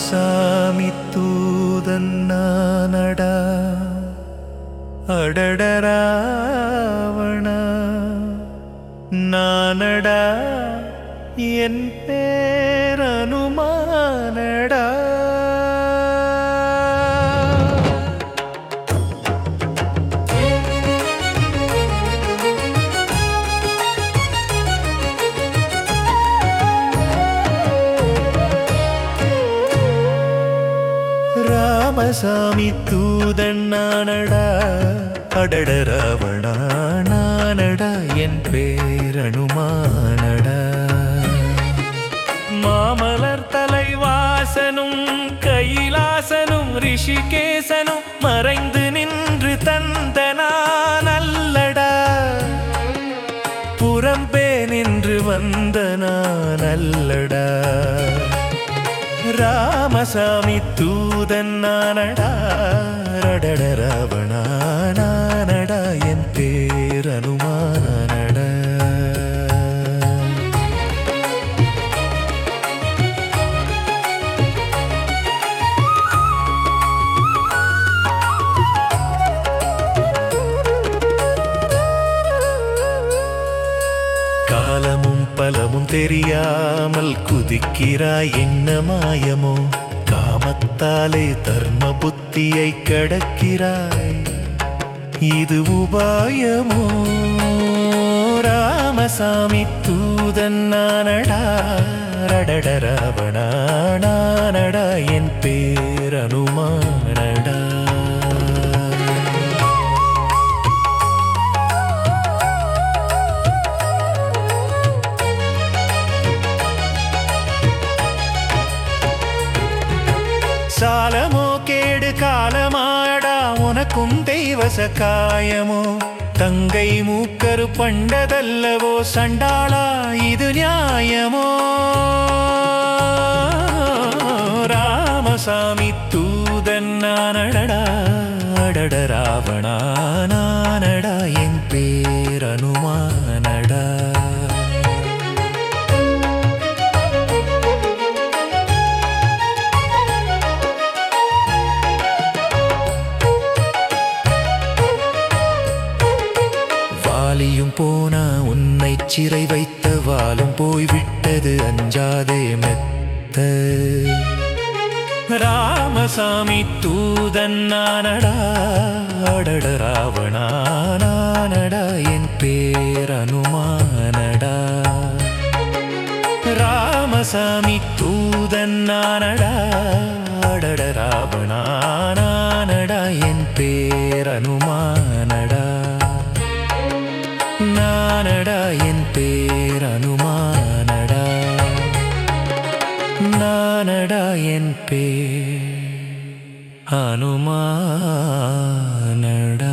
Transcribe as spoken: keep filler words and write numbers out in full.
ராமசாமி தூதன் நானடா அடடராவணா நானடா என் பேரனுமானடா. ராமசாமி தூதன் நானடா அடடராவணா நானடா என் பேரனுமானடா. மாமலர் தலைவாசனும் கைலாசனும் ரிஷிகேசனும் மறைந்து நின்று தந்தனா நல்லடா. புறம்பே நின்று வந்தனா நல்லடா. ராமசாமி தூதன் நானடா அடடராவணா நானடா என் பேரனுமானடா. காலமும் பலமும் தெரியாமல் குதிக்கிறாய் என்ன மாயமோ, காமத்தாலே தர்ம புத்தியை கடக்கிறாய் இது உபாயமோ. ராமசாமி தூதன் நானடா அடடராவணா நானடா என் பேரனுமானடா. சாலமோ கேடு காலமாடா உனக்கும் தெய்வ சகாயமோ, தங்கை மூக்கரு பண்டதல்லவோ சண்டாளா இது நியாயமோ. ராமசாமி தூதன் நானடா அடடராவணா நானடா என் பேரனுமானடா. வாலியும் போனா உன்னை சிறை வைத்த வாலும் போய்விட்டது அஞ்சாதே மெத்த. ராமசாமி தூதன் நானடா அடடராவணா நானடா என் பேரனுமானடா. ராமசாமி தூதன் நானடா அடடராவணா நானடா என் பேரனுமானடா. நானடா என் பேரனுமானடா நானடா என் பேர் அனுமானடா.